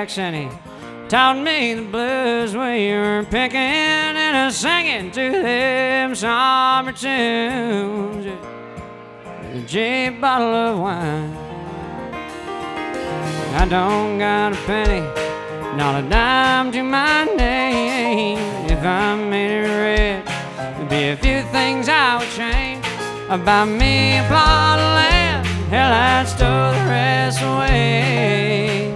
Jacks, and he taught me the blues we were picking and singing to them summer tunes. A cheap bottle of wine. I don't got a penny, not a dime to my name. If I made it rich, there'd be a few things I would change. About me a plot of land, hell, I'd stow the rest away.